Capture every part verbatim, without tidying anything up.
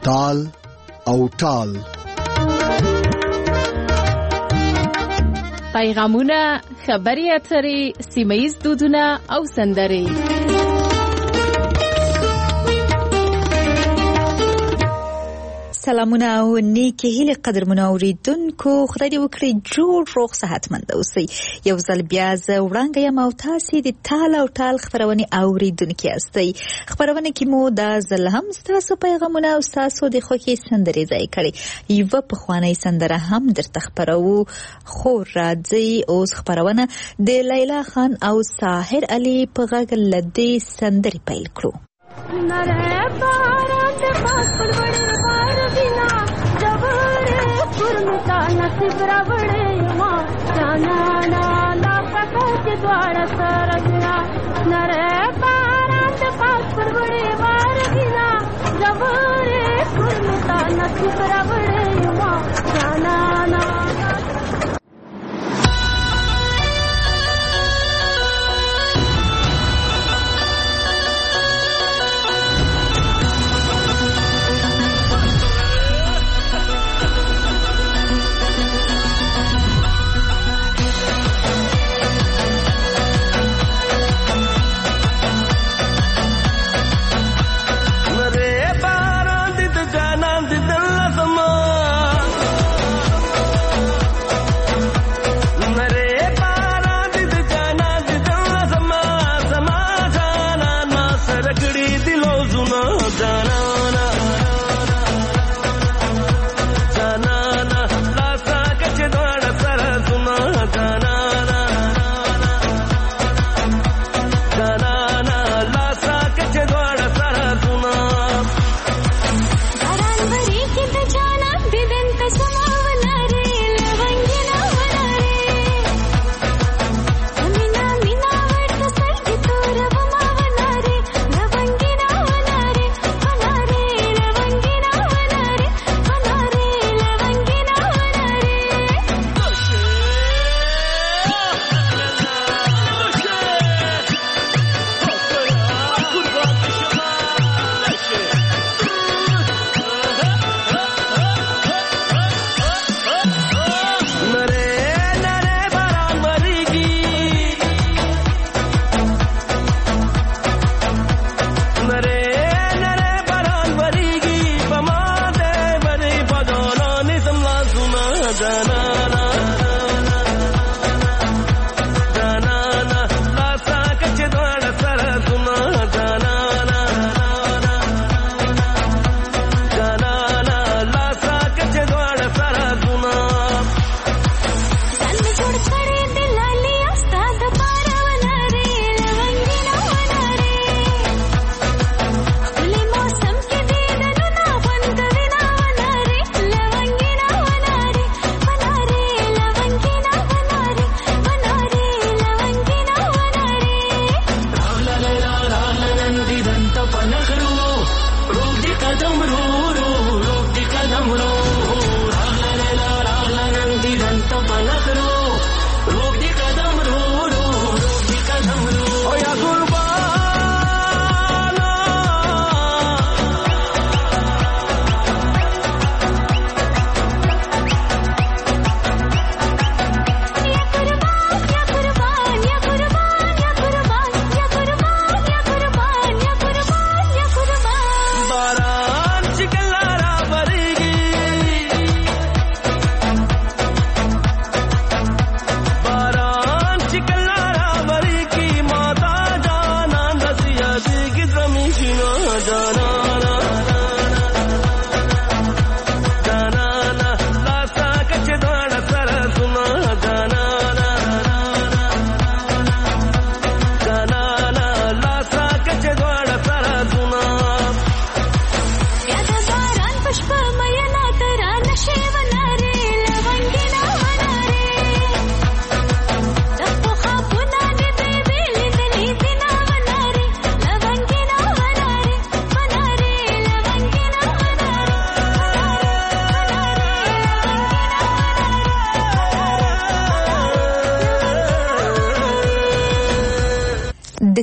تال او ټال. پیغامونه، خبري اترې، سیمه‌ییز دودونه او سندرې. سلامونه او نیکی هیله قدرمنو اوریدونکو، خدای دې وکړي جوړ روغ صحتمند اوسئ. یو ځل بیا زه وړاندې یم او تاسې د تال او ټال خپرونې اوریدونکي یاستئ. خپرونه کې مو دا ځل هم ستاسو پیغامونه او ستاسو د خوښې سندرې ځای کړي. یوه پخوانۍ سندره هم درته خپروو، خو راځئ اوس خپرونه د لیلا خان او ساحر علي په غږ له دې سندرې پیل کړو. नसीब रावड़े माँ जाना ना ला सका के द्वार सरगना नरे पारात पास पर बड़े बार बिना जब रे कुर्मता नसीब रावड़े माँ जाना ना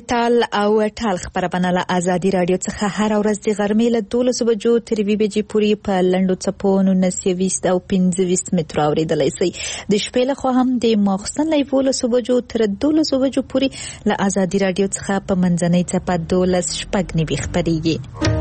د تال او ټال خبرونه له آزادي رادیو څخه هر ورځ د غرمې له دولس بجو تر یوې بجې پورې په لنډو څپو نولس یویشت او پنځه ویشت مترو اورېدلی شئ. د شپې لخوا هم د ماخوستن له یولسو بجو تر دولسو بجو پورې له آزادي رادیو څخه په منځنۍ څپه دولس شپږ نوي خپرېږي.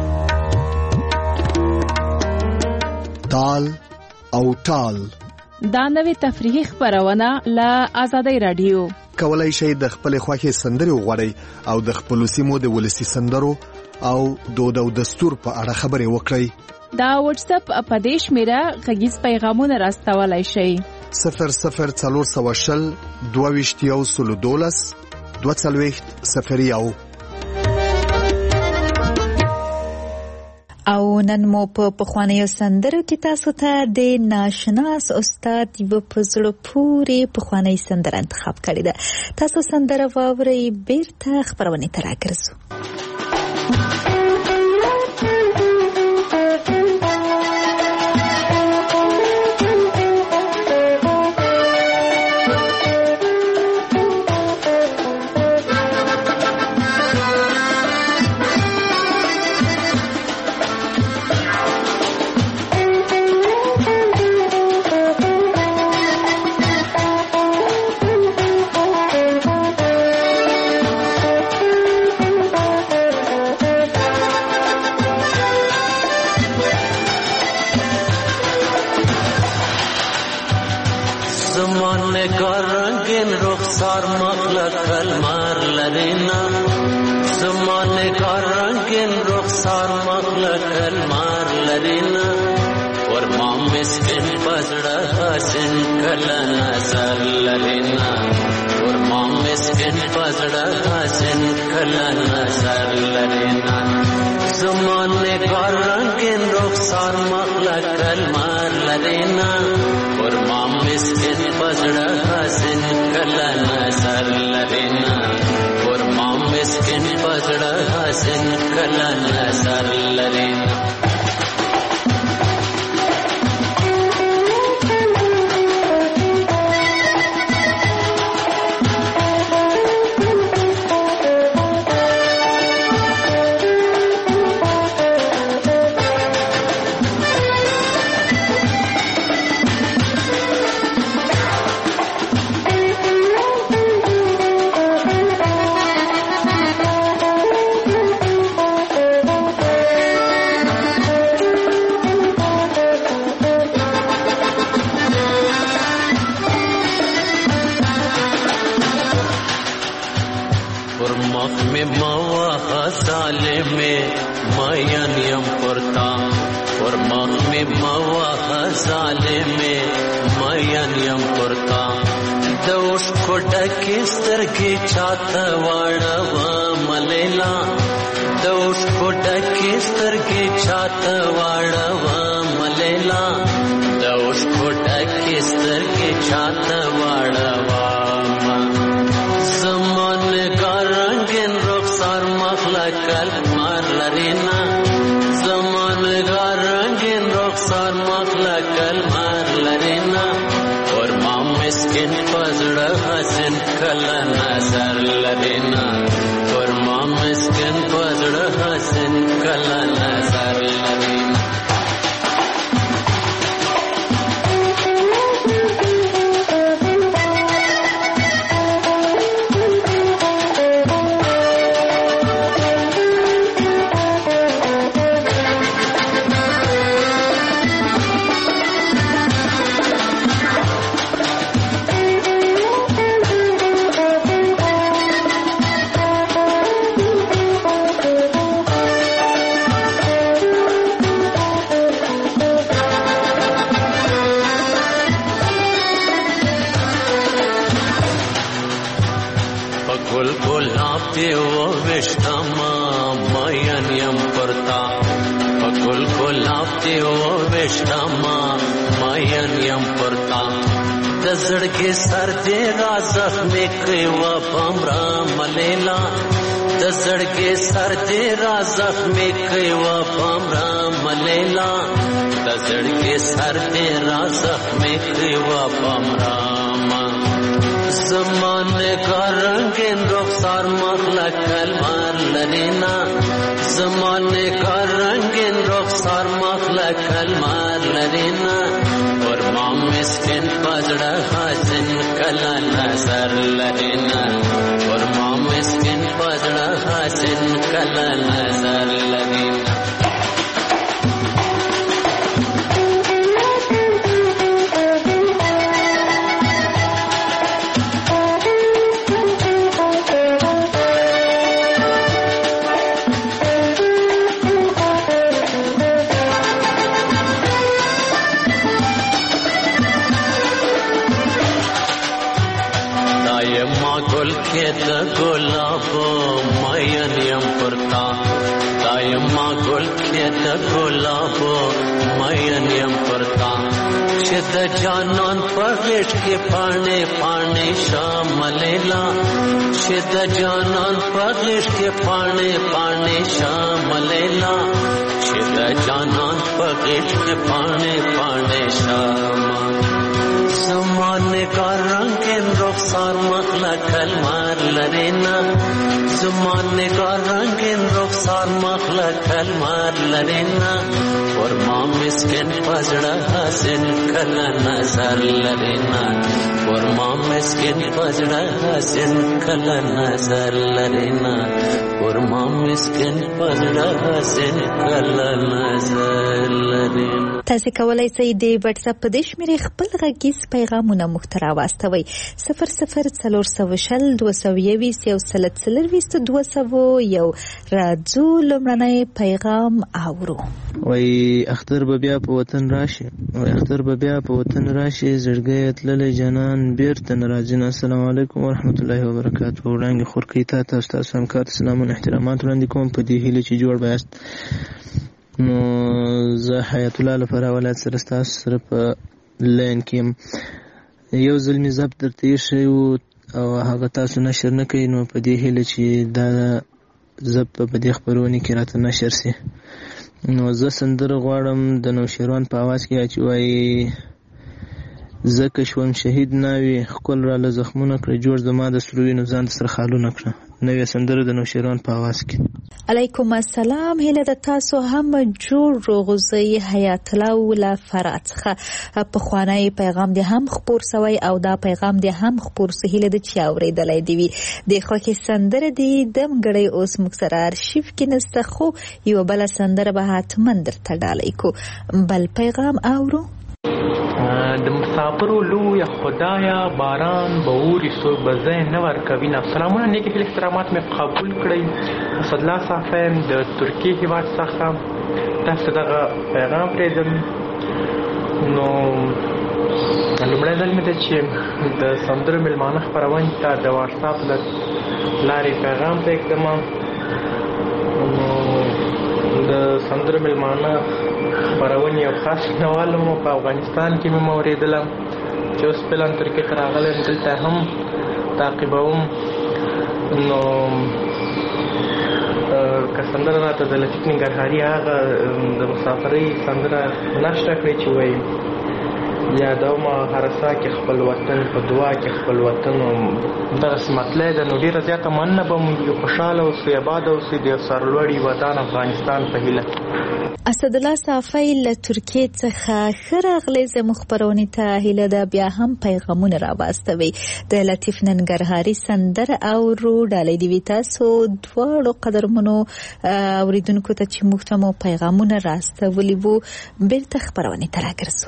تال او ټال دا نوې تفریحي خبرونه له آزادي رادیو. کولای شئ د خپل خوښې سندرې وغواړئ او د خپل سیمو د ولسی سندرو او دود او دستور په اړه خبرې وکړئ. دا واتس اپ په دې شمیره غږیز پیغامونه راستولای شئ. صفر صفر څلور سوه شل دوه ویشت یو سلو دولس دوه څلوېښت صفر یو. او نن مو په پخوانیو سندرو کې تاسو ته د ناشناس استاد یو په زړه پورې پخوانی سندره انتخاب کړې ده. تاسو سندره واورئ، بیرته خبرونه ته راګرځو. زمانه کا رنگین رخسار مخلق کلمار لرینا زمانه کا رنگین رخسار مخلق کلمار لرینا اور ما مسکن پزړه حسن کلا نظر لرینا اور ما مسکن پزړه حسن کلا نظر لرینا د ګلابو مین یم پرتا دایما ګل کې د ګلابو مین یم پرتا چې د جانان په غېږ کې پاڼې پاڼې شاملیلا چې د جانان په غېږ کې پاڼې پاڼې شاملیلا چې د جانان په غېږ کې پاڼې پاڼې شاملیلا زمانه کا رنگین رخسار مخلق کلمار لرینا زمانه کا رنگین رخسار مخلق کلمار لرینا اور ما مسکن پزړه حسن کلا نظر لرینا اور ما مسکن پزړه حسن کلا نظر لرینا اور ما مسکن پزړه حسن کلا نظر لرینا. تاسو کولای شئ د واتس اپ په دې شمیرې خپل غږیز پیغامونه محتوا واستوي صفر صفر څلور سوه شل دوه سوه یویشت یو سل څلرویشت دوه سوه یو راځو لومړنی پیغام اورو. وای اختر به بیا په وطن راشي وای اختر به بیا په وطن راشي زړګی تللی جانان بیرته نه راځي. السلام علیکم ورحمت الله وبرکاته. وړاندې خورکۍ تا ته تاسو همکار سلامونه احترامات وړاندې کوم په دې هیله چې جوړ بیاست. نو زه حیات الله لپاره ولایت سره ستاسو سره په لین کې یو ځل مې ضبط درته ایښی و او هغه تاسو نشر نه کوئ نو په دې هیله چې دا ضبط په دې خپرونې کې راته نشر سي. نو زه سندره غواړم د نوشیروان په اواز کې چې وایي زکه شوم شهید ناوي خپل را له زخمونه کړ جوړ زما د سروینو ځان سره خالونه کړ. نوې سندره د نوشیروان په اواز کې. علیکم السلام. هله د تاسو هم جوړ روغزي حیات الله ولا فرات څخه په خوانای پیغام دې هم خبر سوی او دا پیغام دې هم خبر سهیله د چا اوریدلای دی وی د خوخي سندره دې دم غړې اوس مکسر ارشیف کې نسته خو یو بل سندره به حتمن درته ډالای کو. بل پیغام اورو. د مسافرو لوی خدایا باران به اوري څوک به ځای نه ورکوي. سلامونه نیک هیلې احترامات مې قبول کړئ. اسدالله صافی د ترکیې هېواد څخه تاسو دغه پیغام پرېږدم. نو لومړی ځل مې ده چې د سندرو میلمانه خپرونې ته د واټساپ له لارې پیغام پرېږدم. نو د سندرو میلمانه خپرونې یو خاص نوال مو په افغانستان کې مې اورېدله چې اوس فعلا ترکیې ته راغلی دلته هم تعقیبوم. نو که سندره راته د لطیف ننګرهاري هغه د مسافرۍ سندره نشته کړې چې وایي یادومه هر سا کې خپل وطن په دعا کې خپل وطن دغسې مطلع ده. نو ډېره زیاته مننه به مو خوشحاله اوسئ اباد اوسئ د سرلوړي وطن افغانستان په هیله. اسدالله صافی له ترکیې څخه ښه راغلی زموږ خپرونې ته هیله ده بیا هم پیغامونه راواستوئ. د لطیف ننګرهاري سندره اورو ډالۍ دې وي تاسو دواړو قدرمنو اوریدونکو ته چې موږ ته مو پیغامونه راستولي وو. بیرته خپرونې ته راګرځو.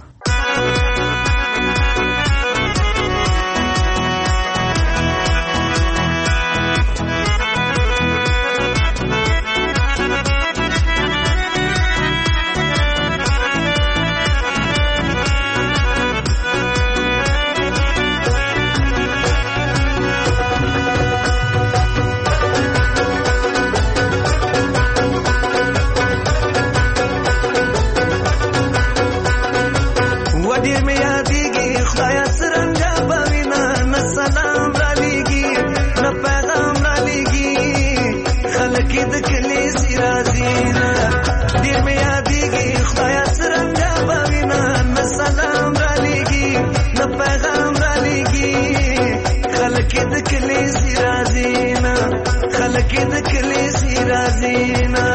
خلک د کلی سي رازینا خلک د کلی سي رازینا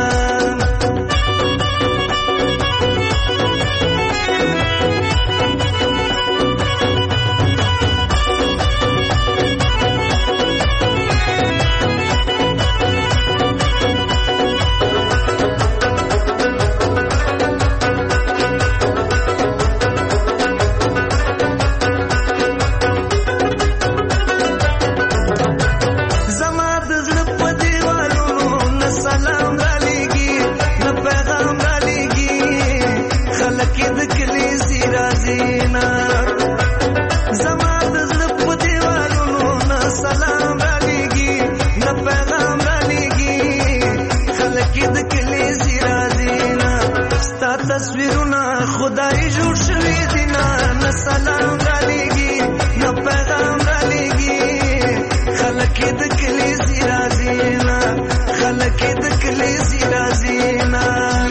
تصویرونه خدای جوړ شوی دینا نه سلام را لګي نه پیغام را لګي خلک د کلی سي رازینا خلک د کلی سي رازینا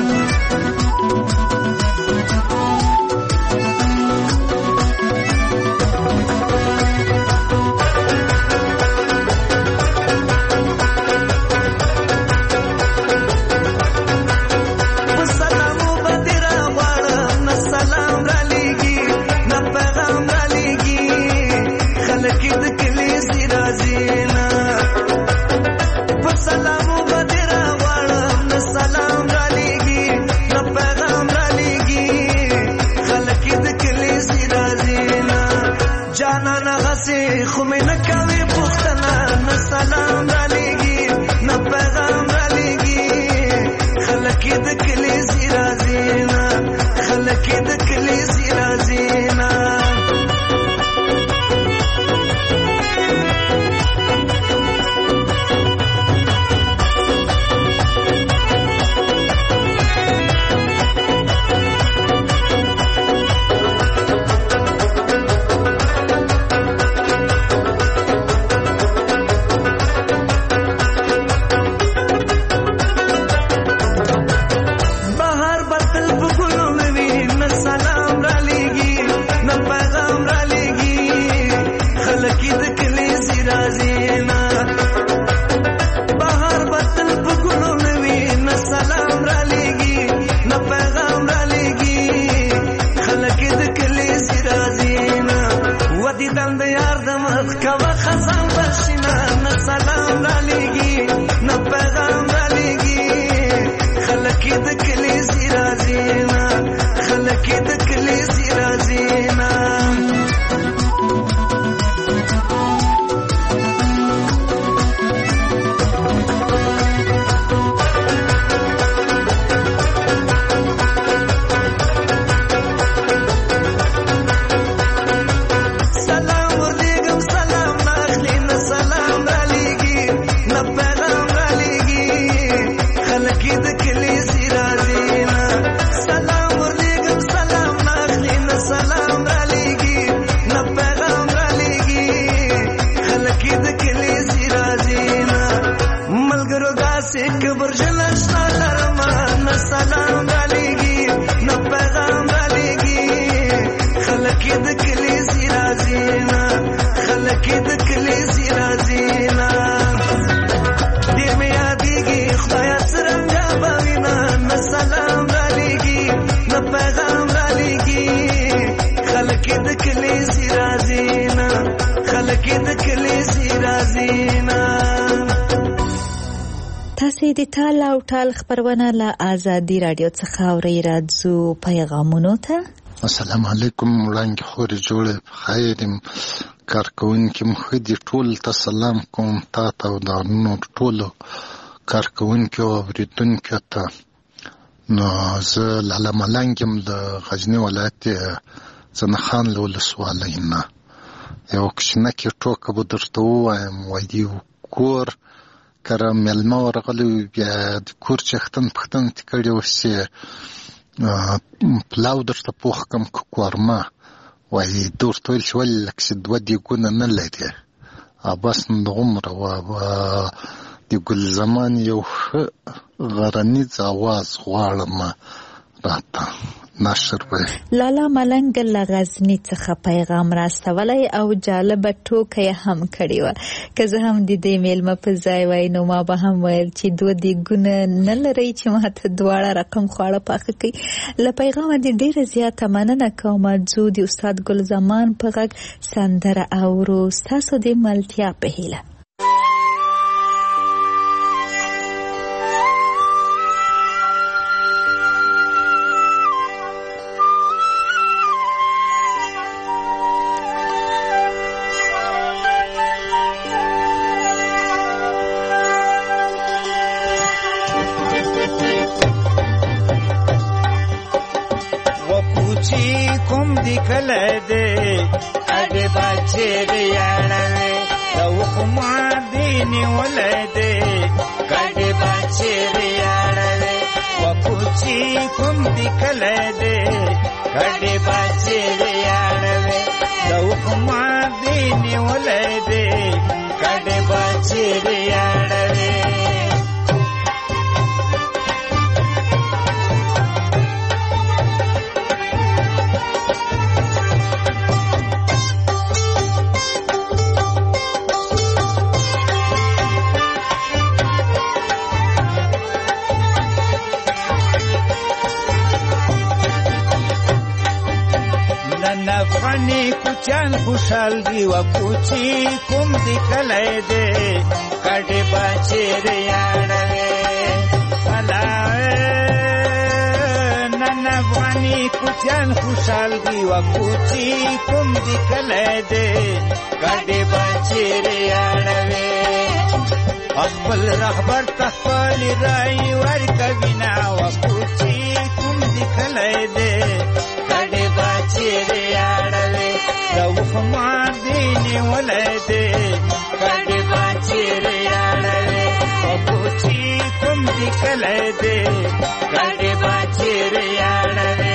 خو مې نه کوي پوښتنه نه سلام را لګي نه پیغام را لګي خلک د کلی سي رازینا خلک د کلی سي رازینا تاسې د تال او ټال خبرونه له آزادي رادیو څخه اورئ. راځو پیغامونو ته. السلام علیکم. وړاندې خورې جوړې بخیر یم. کارکوونکي مو ښه دي. ټول ته سلام کوم، تا ته او د نور ټولو کارکوونکو او اورېدونکو ته. نو زه لاله ملنګ یم د غزني ولایت زنه خان له ولسوالۍ نه. یو کوچنکې ټوکه به درته ووایم. وایي کور کره مېلمه ورغلی، بیا د کور چښتن پښتن تې کړې وسې پلاو درته پوخ کړم که قورمه. وایي ده ورته ویل چې ولې لکه چې دوه دیګونه نه لري. بس نو دغومره وه. د ګل زمان یو ښه غرنیز اواز غواړم راته. نشر وي. لالا ملنګ له غزني څخه پیغام راستولی او جالبه ټوکه یې هم کړې وه. که زه هم د دې میلمه په ځای وای نو ما به هم ویل چې دوه دیګونه نه لرئ چې ماته دواړه رقم خواړه پاخه کړي. له پیغامه دې ډېره زیاته مننه کوم. ځو د استاد ګل زمان په غږ سندره اورو ستاسو د ملتیا په هیله. خوشحال دی و کوچی کوم دی کله دے کډه بچیر یاړوي الا نن افغانی کوچان خوشحال دی و کوچی کوم دی کله دے کډه بچیر یاړوي خپل رهبر تخپل رای ور کوینا و کوچی کوم دی کله دے کډه بچیر یاړوي لو خمار دینی ولده کڑی باچیر یاڑوی وکوچی کم دی کلده کڑی باچیر یاڑوی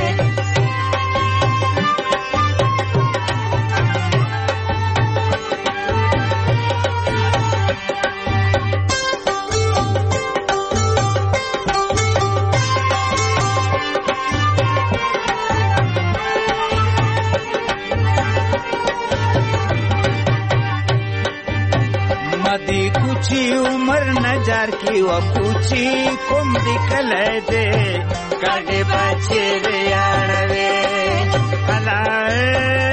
उमर नजार की वो पूछी कुम दिखल दे काटे बाचेर याड़वे हलाए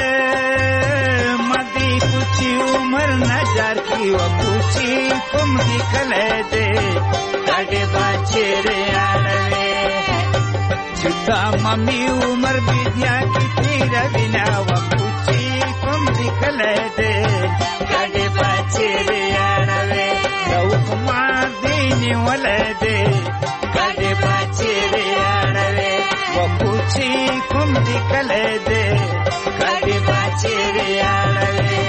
मदी पूछी उमर नजार की वो पूछी कुम दिखल दे काटे बाचेर याड़वे जुदा मम्मी उमर विद्या की तीर बिना वो पूछी कुम दिखल दे काटे बाचेर याड़वे कुमार दीनी वलदे कड़े बाचेर याड़वे वो पूछी कुम दिखल दे कड़े बाचेर याड़वे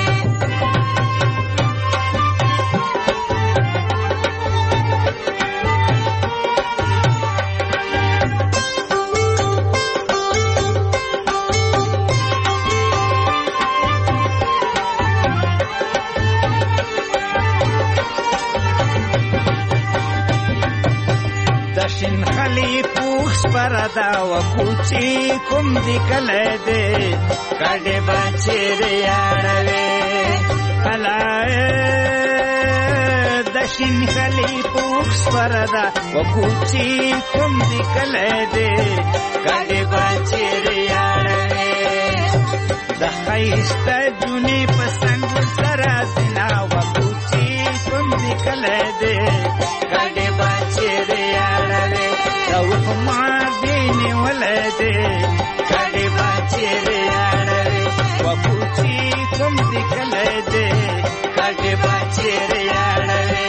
परदा व पूछी कुम दिखल दे कड़े बाचेर याड़वे हलाए दक्षिण खली पूछ परदा व पूछी कुम दिखल दे कड़े बाचेर याड़वे दखाइस्त जुनी पसंग सरासना व पूछी कुम दिखल दे कड़े बाचेर याड़वे कुमार दीनी वलदे कड़े बाचेर याड़वे वो पूछी कुम दिखल दे कड़े बाचेर याड़वे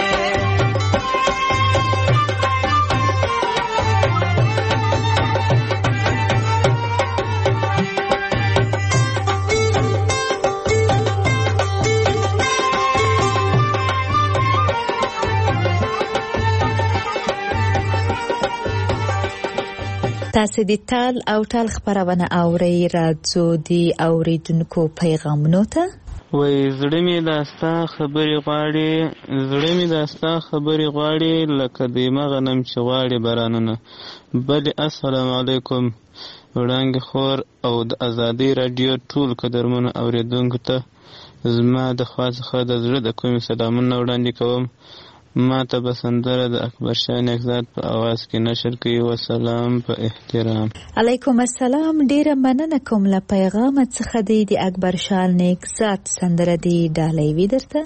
تاسو د تال او تال خبرونه اورئ. راځو د اوریدونکو پیغامونو ته. وای زړه مې دا ستا خبرې غواړي زړه مې دا ستا خبرې غواړي لکه دیمه غنم چې غواړي بارانونه. بلې السلام علیکم وړانګې خور او د ازادۍ راډیو ټول قدرمنو اورېدونکو ته زما د خوا څخه د زړه د کومې سلامونه وړاندې کوم. ما ته به سندره د اکبر شاه نیکزاد په اواز کې نشر کوي. وسلام په احترام. علیکم السلام. ډیره مننه کوم له پیغام څخه دی د اکبر شاه نیکزاد سندره دی ډالۍ وي درته.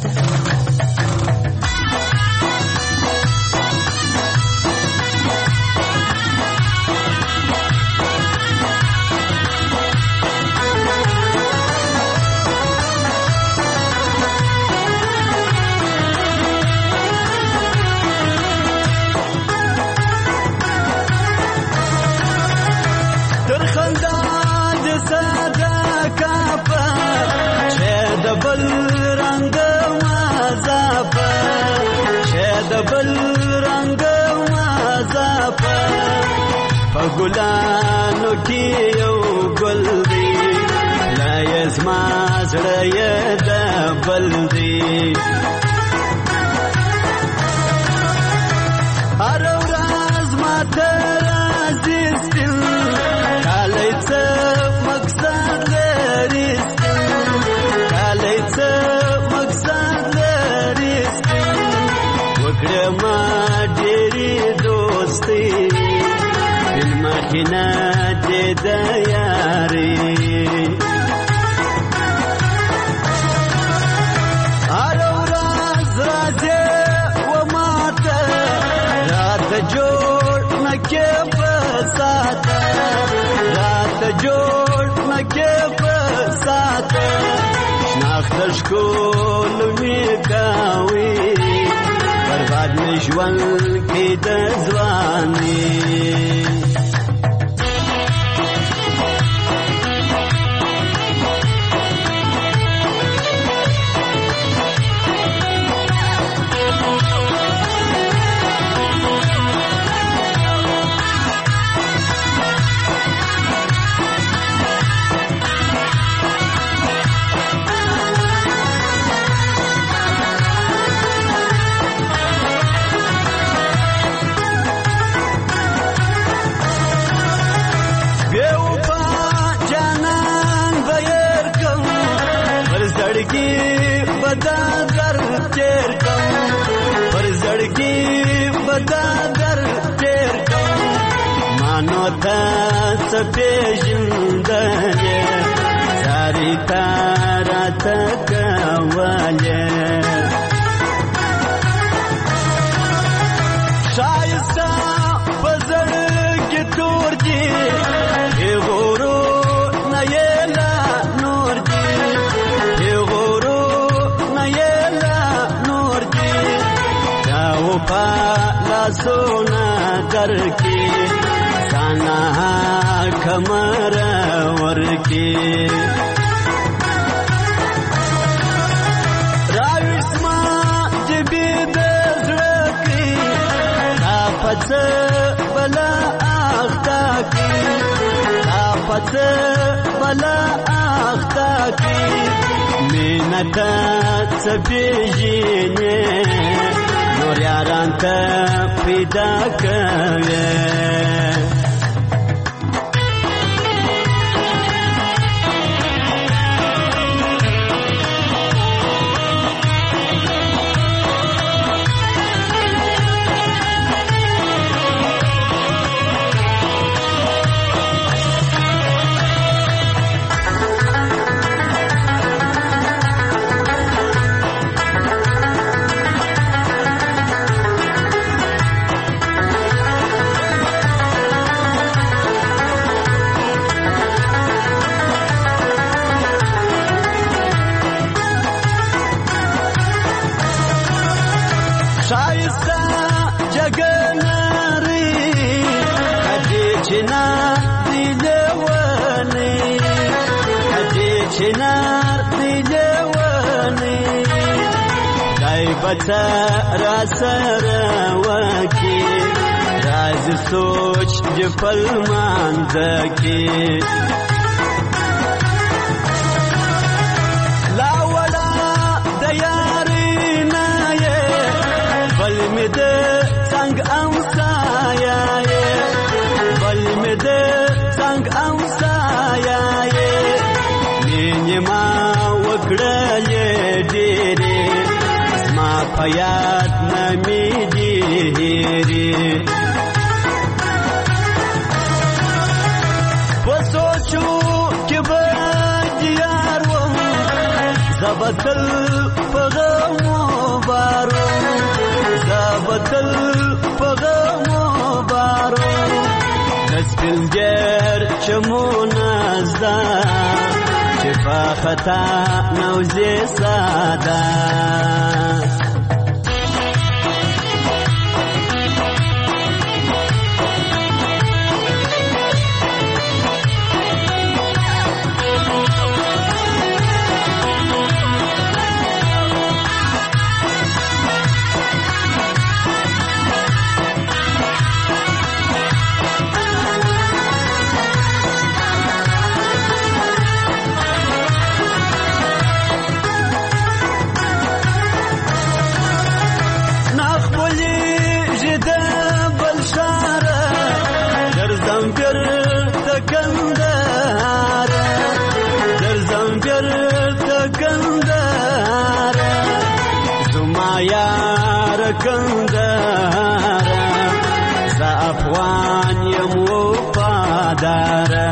ګلانو کې یو ګل دی لا یزما زړه یې د بل دی هر ورځ ماته راځي سپین کالی څه مقصد لري سپین کالی څه مقصد لري سپین وکړه ما ډېرې دوستي مخینه دې د یاري هر ورځ راځې و ماته راته جوړ نه کې په ساته راته جوړ نه کې په ساته شناخته ښکل مې کوي برباد مې ژوند کې د ځواني پیژندلې ساری تارا تکواله شایسته پزړ کې تور دی غورو نه یلا نور دی غورو نه یلا نور دی دا و په لاسونه درکې سانا کمر ورکی راوسما جبی د زړکی تا پڅ بلا اختا کی تا پڅ بلا اختا کی مینتا څپېژنې نور یاران ته پیدا کوي را سره وکی راز سوچ جپل مانځکی لا ولا سایه بل مې د څنګ او سایه مینې ما وکړلې ډېرې زما په یاد نه مې دي هېرې په سوچو کې به دیار وم زه به تل په غمو بارو زه به تل په غمو بارو د سپینګر چمونه زده چې په خطا نوزې ساده کندهاره زه افغان یم وفاداره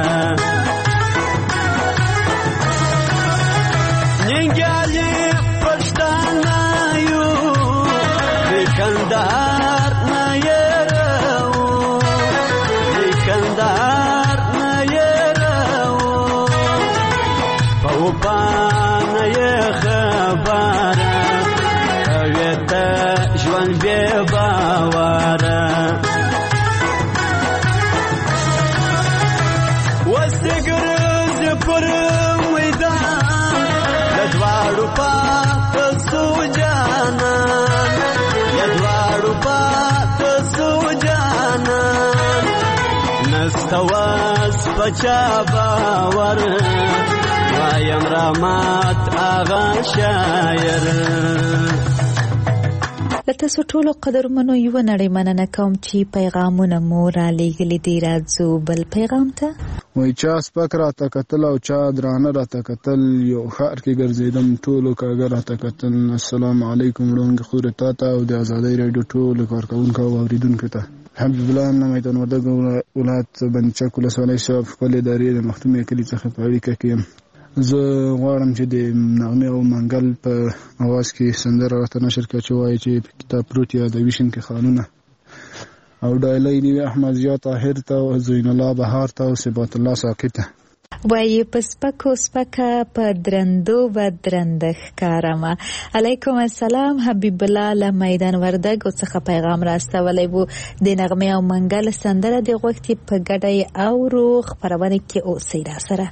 ننګیالي پښتانه یو د کندهار نه یې راوو د کندهار نه یې راوو په وفا نه یې خبره ژوند بې باوره اوس دې ګرځې پر میدان د دواړو پاته سو جانان د دواړو پاته سو جانان نسته اوس په چا باور وایم رحمت آغا شاعر له تاسو ټولو قدرمنو یو نړۍ مننه کوم چې پیغامونه مو را لېږلي دي. راځو بل پیغام ته. وایي چا سپک راته کتل او چا درانه راته کتل یو ښار کې ګرځېدم ټولو کاږه راته کتل. السلام علیکم وړاندې خورې تا ته او د ازادۍ راډیو ټولو کارکوونکو او اورېدونکو ته. حبیب الله یم میدان وردګ ولایت بندچک ولسوالۍ صاحب خپل ادارې د مختومې کلي څخه په اړیکه کې یم. زه غواړم چې د نغمې او منګل په اواز کې سندره راته نشر کړه چې وایي چې په کتاب پروت یادوي شین کې خانونه او ډایلۍ دې وي احمد ضیا طاهر ته او زین الله بهار ته او صبات الله ساقي ته. وایي په سپکو سپکه په درندو به درنده ښکارمه. علیکم السلام. حبیب الله له میدان وردګ څخه پیغام راستولی و. د نغمې او منګل سندره د غوښتي په ګډه اورو. خپرونه کې اوسئ را سره.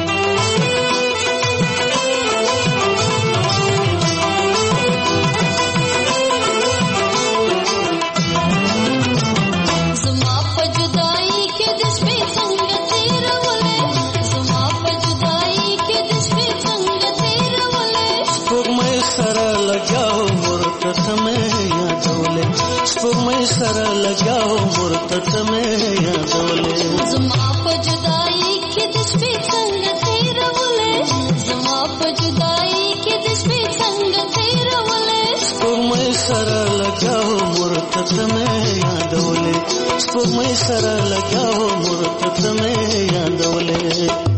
سره لګاو مرتت مې یادولې زما په جدائی کې د شپې څنګه تیرولې زما په جدائی کې د شپې څنګه تیرولې سپوږمۍ سره لګاو مرتت مې یادولې سپوږمۍ سره لګاو مرتت مې یادولې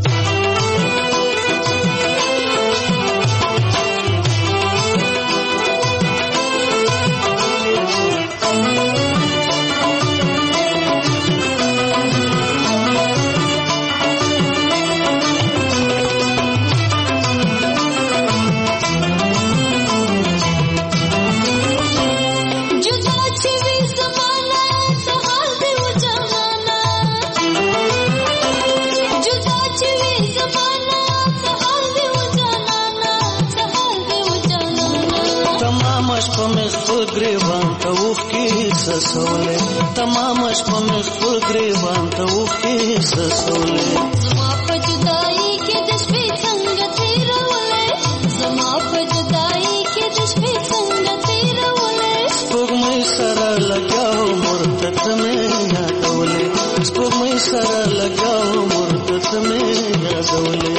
تمام شپه مې خپل ګریوان ته وښکې سسولې زما په جدائی کې د شپې څنګه تیرولې زما په جدائی کې د شپې څنګه تیرولې سپوږمۍ سره لګاو مرتت ته مې یادولې سپوږمۍ سره لګیا عمر ته مې یادولې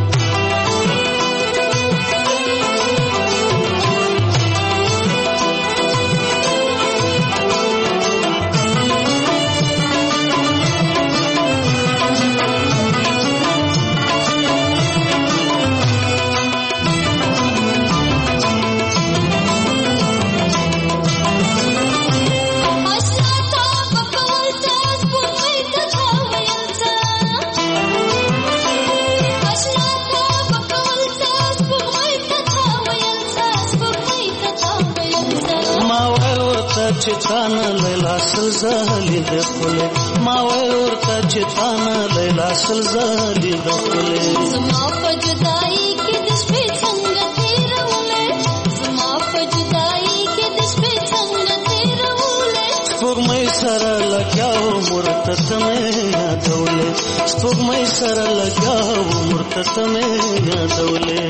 چې تانا لیلا سلزالي د خپلې ما وای ورته چې تانا لیلا سلزالي د خپلې زما په جدایي کې د شپې څنګه تېرولې زما په جدایي کې د شپې څنګه تېرولې سپوږمۍ سره لګیاو مرته ته مې یادولې سپوږمۍ سره لګیاو مرته ته مې یادولې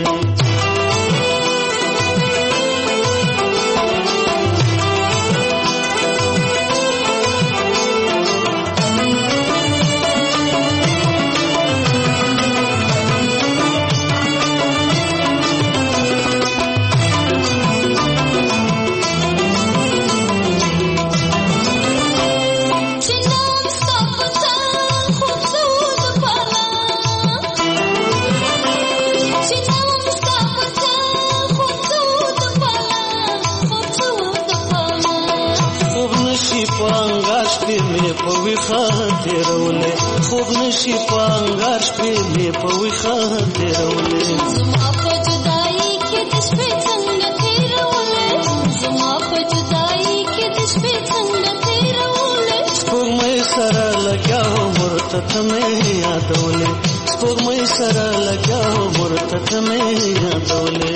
پوي خاطرولې خوب نشي پانګار شپې مې پوي خاطرولې زما په جدایي کې د شپې څنګه تېرولې زما په جدایي کې د شپې څنګه تېرولې سپوږمۍ سره لګیاو مرته ته مې یادولې سپوږمۍ سره لګیاو مرته ته مې یادولې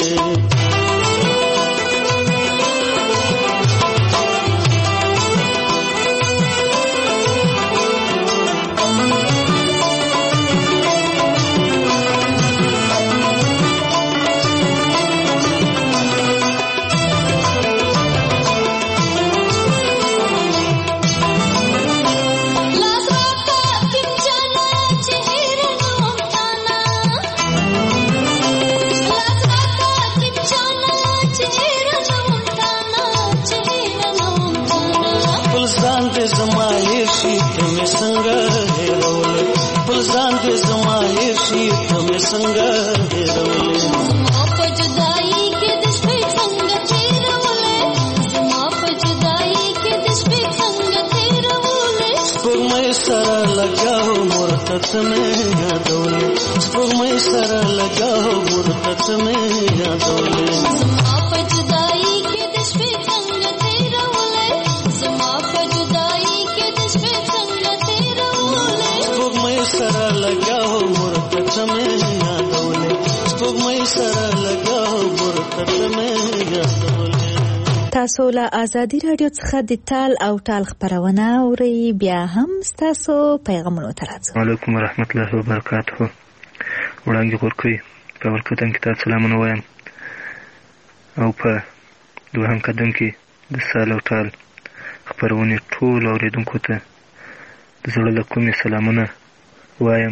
ته مې یادولې سپوږمۍ سره لګیاو مرته ته مې یادولې زما په جدایي کې د شپې څنګه تېرولې زما په جدایي کې د شپې څنګه تېرولې سپوږمۍ سره لګیاو مرته ته مې یادولې سپوږمۍ سره لګیاو مرته ته مې یادولې تاسو له ازادي رادیو څخه د تال او ټال خبرونه اورئ بیا هم ستاسو پیغامونو ته راځو علیکم ورحمت الله وبرکاته وړاندې غورکوي په اول قدم کې تاسو سلامونه وایم او په دوهم قدم کې د سال او ټال خبرونې ټول اورېدونکو ته د زړه له کومې سلامونه وایم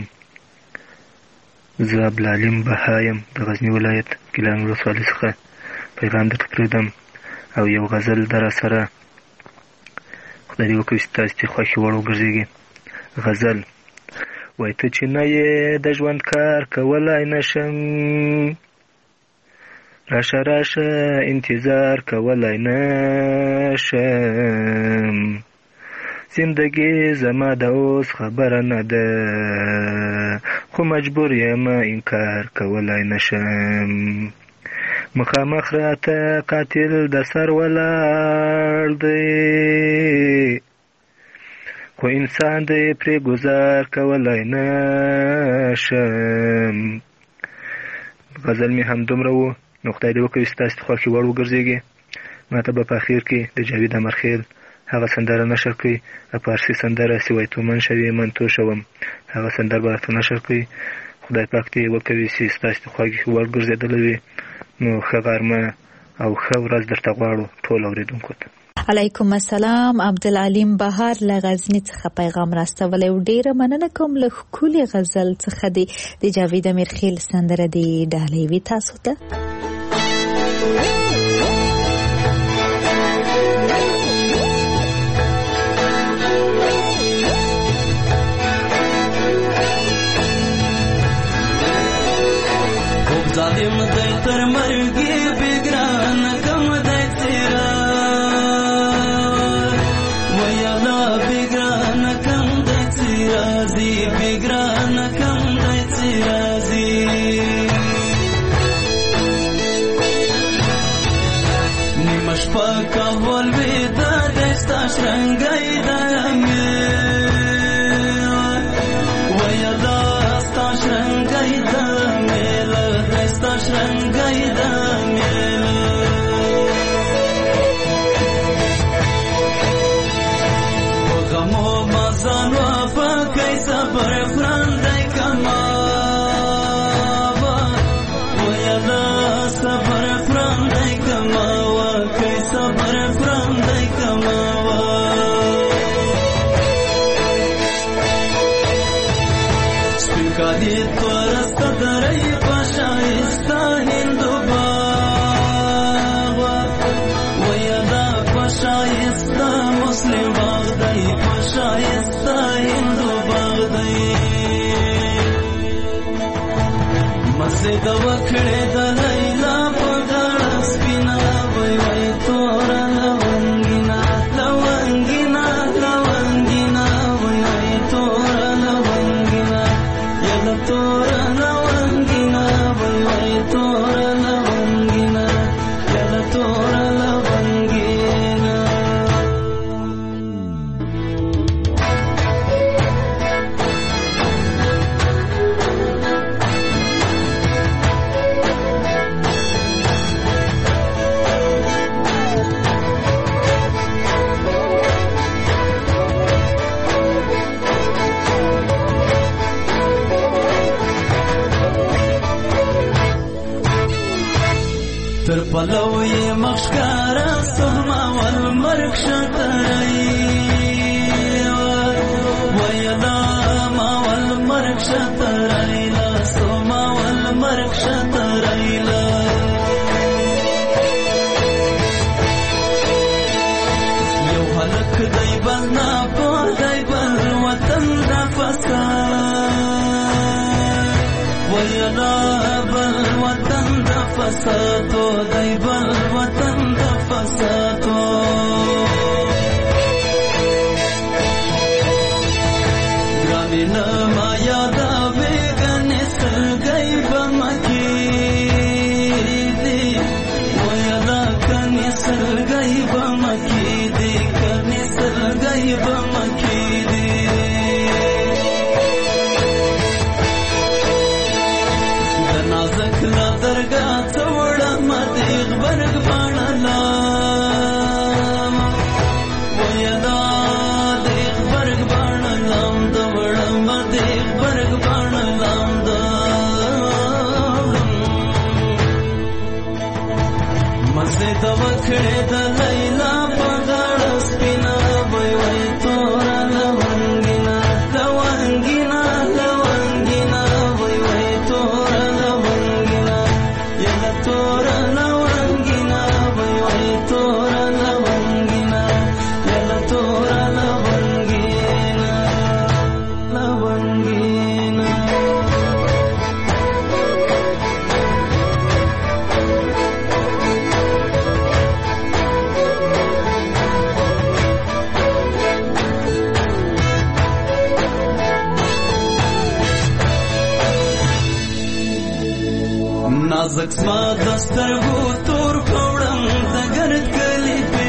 زه عبدالعلیم بها یم د غزني ولایت ګیلان ولسوالۍ څخه پیغام درته پرېږدم او یو غزل در سره خدای دې وکړي چې تاسو ته خوښې وړ وګرځېږي غزل وای ته چې نه یې د ژوند کار کولی نشم راشه راشه انتظار کولی نشم زندگی زما د اوس خبره نه ده خو مجبور یم انکار کولی نشم مخامخ راته قاتل د سر ولاړ دی خو انسان دی پرې گزار کولی نشم غزل مې هم دومره و نو خدای دې وکړي چې تاسو ته خوښې وړ وګرځېږي ما ته به په اخر کې د جاوید امرخیل هغه سندره نشر کړي فارسي سندره سوی تو من شوي من تو شوم هغه سندره به راته نشر کړي خدای پاک دې وکړي چې ستاسو ته خوښې وړ ګرځېدلی وي نو ښه غرمه او ښه ورځ درته غواړو ټول اورېدونکو ته علیکم السلام. عبدالعلیم بهار له غزني څخه پیغام راستولی او ډیره مننه کوم له ښکلې غزل څخه دی د جاوید امیرخیل سندره دی ډالۍ وي تاسو ته. ظالم دی تر مرګي بګران کم دی تیرا ویلا بګران کم دی تیرا دی بګران کم دی تیرا دی نیمش پاکا ول ودا دستا شرنګای دامه ویلا ستا شرنګای دامه شرنګای د میل په غمو مزان وفا کای صبر فرندای کما ویلا صبر فرندای کما کای صبر فرندای کما سپکادی تورست درای پشایستا هندو باغ ویدا پشایستا مسلم باغ دی پشایستا هندو باغ دی مسجد وکړه د لیلا په غاړه سپینا وای وای تور لونګینا لونګینا لونګینا وای وای تور لونګینا یلا تور لونګینا وای وای تور لونګینا یلا تور لونګینا تر پلوی مخشکارا سهما والمرک شترئی ویلا ما والمرک شترئی سهما والمرک شترئی یو حلق دی بلنا پو دی بل وطن دا فساد ویلا بل وطن دا فسادو دی بل وطن دا فسادو گرامی نما یادا بیگن سرگئی بمکی دی ویلا کنی سرگئی بمکی دی کنی سرگئی بمکی دی دنازک لا درگاہ توڑا مدیغ برگ بانالا ویدا دیغ برگ بانالام دوڑا مدیغ برگ بانالام دوڑا مسجد وکھڑے دا لیلا پگاڑ سپینا وی وی تورا لونگینا لونگینا لونگینا وی وی تورا لونگینا یلا تورا لونگینا وی وی تورا لونگینا یلا تورا لونگینا لونگینا نازک سما دسترگو تور پوڑم دگرد کلی پی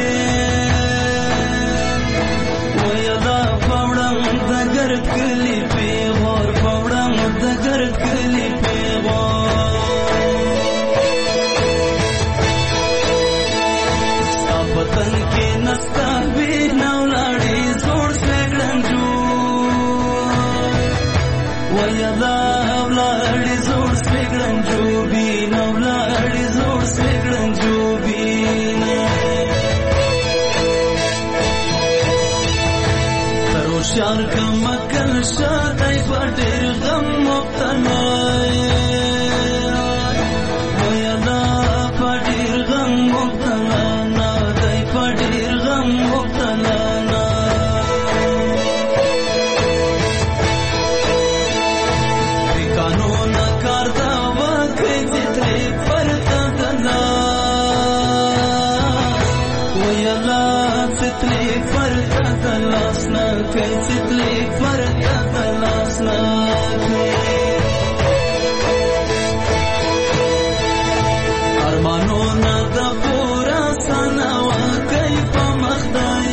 ویدا پوڑم دگرد کلی پی غور پوڑم دگرد کلی پی غور ستا پتن کی نستا بی نولاڑی زوڑ سیگڑن جو ویدا اولاڑی زوڑ سیگڑن جو بی نولاڑی زوڑ سیگڑن جو بی هوښیار کم عقل شه دی په ډېر غم مبتلا ویلا په ډېر غم مبتلا نه دی په ډېر غم مبتلا نه د قانون کار دا وکړئ چې ترې پرته دلا ویلا چې ترې پرته دلاس نه کوي چې ترې پرته دلاس نه کوي ارمانونه د پوره سنه وکړئ په مخدای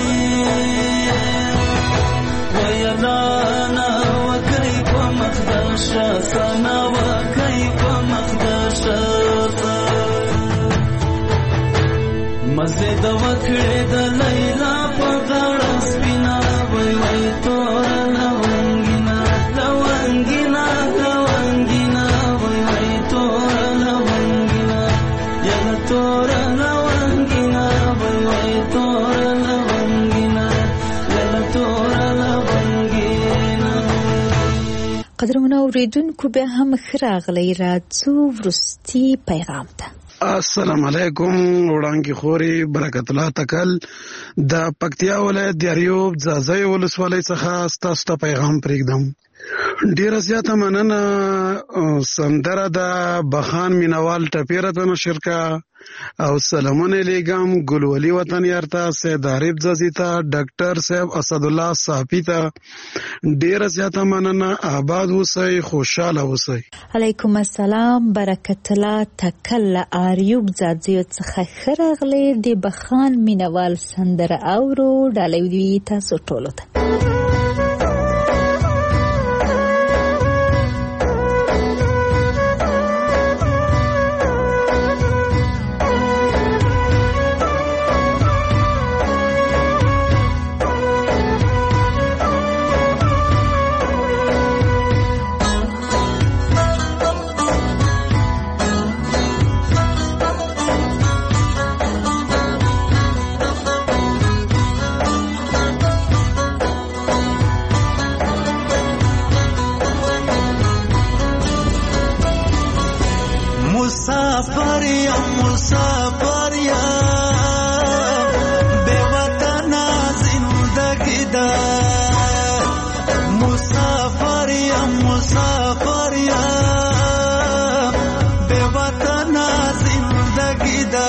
ویلا نه وکړئ په مخدشه سنه وکړئ په مخدشه مزه د وکړې د لیلا په غاړه سپینا وای وای تور لونګینا لونګینا لونګینا وای وای تور لونګینا یا تور لونګینا وای وای تور لونګینا یا تور لونګینا. قدرمنو اوریدونکو بیا هم ښه راغلی راځو وروستي پیغام ته. السلام علیکم وړانګې خوري برکت الله تکل د پکتیا ولایت د اریوب ځاځی ولسوالۍ څخه ستاسو ته پیغام پرېږدم. ډیره زیاته مننه. سندره د بخان مینوال ټپیره ته نشر کا او سلامونه لیږم ګلولي وطن یارته سید عارف ځاځي ته ډاکټر صاحب اسد الله صافي ته ډیره زیاته مننه. آباد اوسئ خوشاله اوسئ. علیکم السلام برکت الله تکل اریوب ځاځي څخه ښه راغلی د بخان مینوال سندره اورو ډالۍ وي تاسو ټولو ته. مسافر یا مسافر یا بے وطنا زندگی دا مسافر یا مسافر یا بے وطنا زندگی دا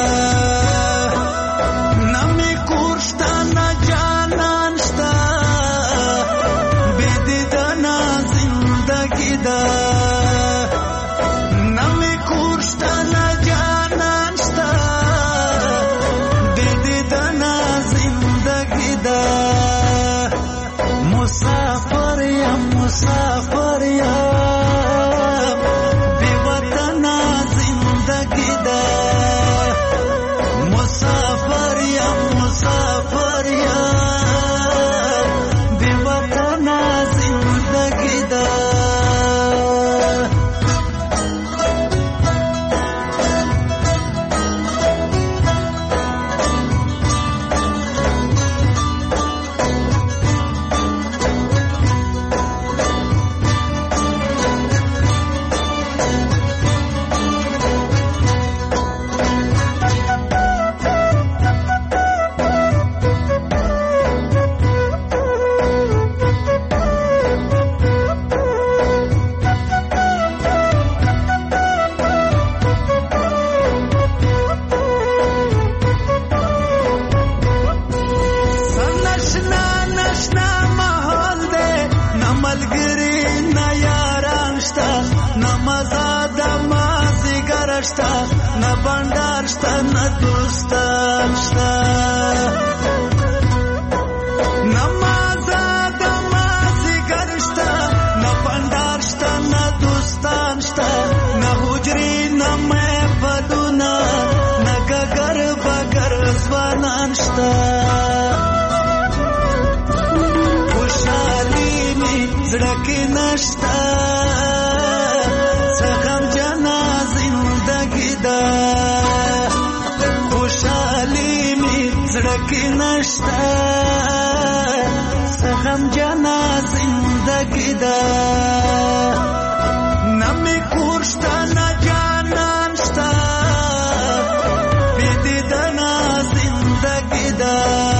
نمی کورشتا نا جانان شتا بے دیدنا زندگی دا مسافر یا مسافر یا بے وطنا زندگی دا مسافر یا مسافر یا بے وطنا زندگی دا نه بندر شته نه دوستان شته نه مازه د مازیګر شته نه بندر شته نه دوستان شته نه حجرې نه محفلونه نه ګګر بګر ځوانان شته خوشحالي مې زړه کې نشته خوشحالی می زړه کې نشته څه غم جانا زندگی دا نمی کورشتا نا جانان شتا بیدی دنا زندگی دا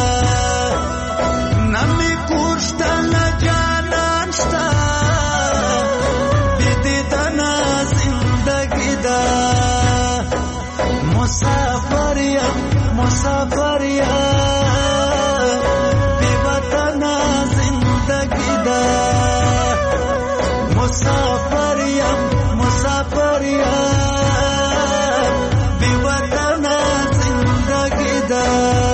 نمی کورشتا نا جانان شتا بیدی دنا زندگی دا مسافر یم مسافر یم مسافر یم مسافر یم بی وطن زندگی دا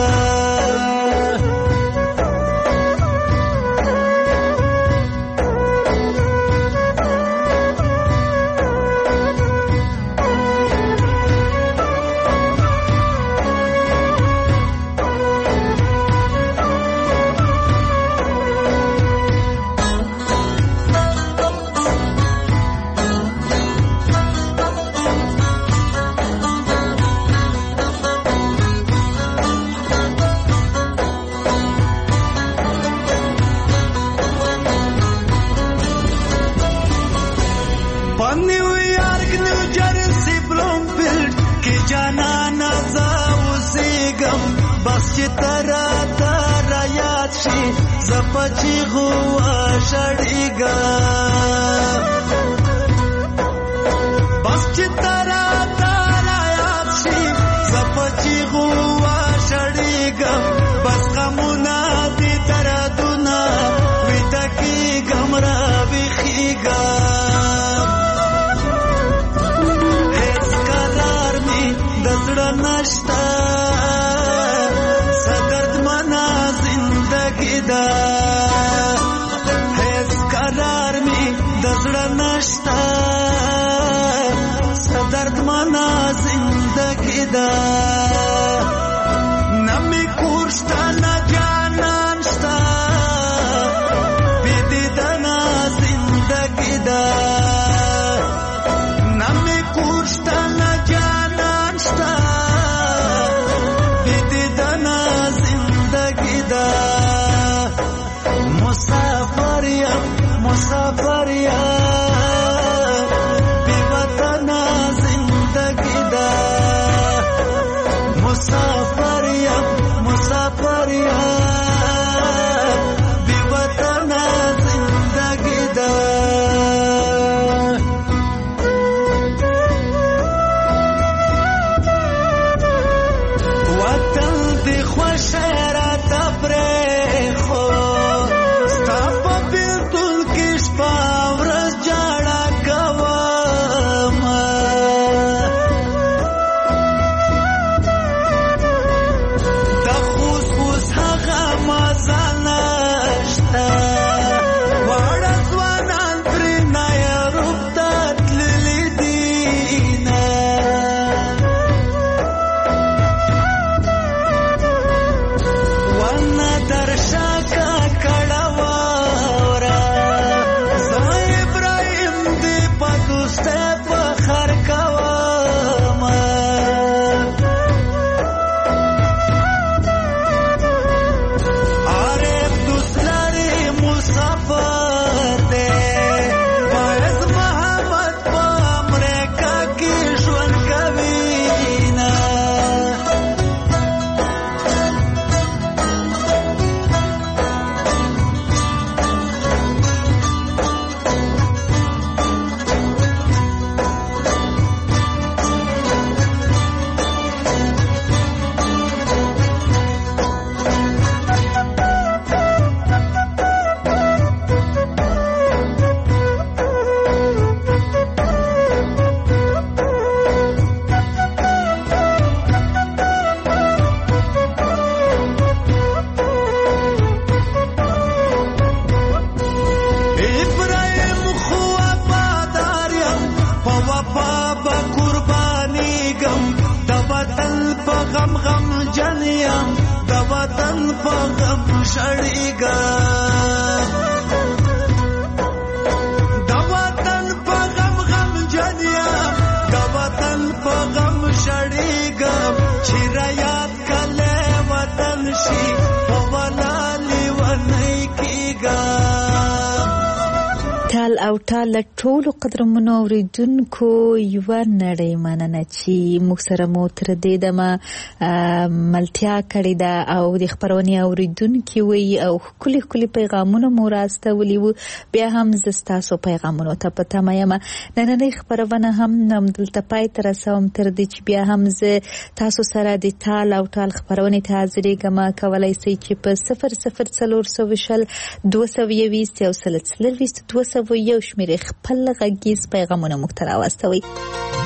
ترا ترا یاد شي زپچی غوا شړیګا بس چې ترا ترا یاد شي زپچی غوا شړیګا بس غمونه دي ترا دنا وټکی ګمرا ویخیګا هیڅ قرار می دزړه نشتا دا هیڅ قرار می دزړه نشتا صدرد منا زندگی دا نمی کورشتا نا جانان شتا بیدی دنا زندگی دا نمی کورشتا نا جانان شتا بیدی دنا زندگی دا مسافر یم مسافر یم بی وطن زندگی دا مسافر یم مسافر یم بی وطن زندگی دا وطن دی خوش را تبره خو شي په ولالی ونی کیږي تال او ټال ټولو قدرمنو اوریدونکو یو نړۍ مننه چې موږ سره مو تر دې دمه ملتیا کړې ده او د خبرونې اوریدونکو وي او کلی کلی پیغامونه مو راستولي وو بیا هم زستاسو پیغامونو ته پته مې نننۍ خبرونه هم دلته پای تر رسوم تر دې چې بیا هم زه تاسو سره د تال او ټال خبرونې ته حاضرېږم کولای شئ چې په صفر صفر څلور سوه شل دوه سوه یویشت یو سل څلرویشت دوه سوه یو شمېرې خپل غږیز پیغامونه موږ ته راواستوئ.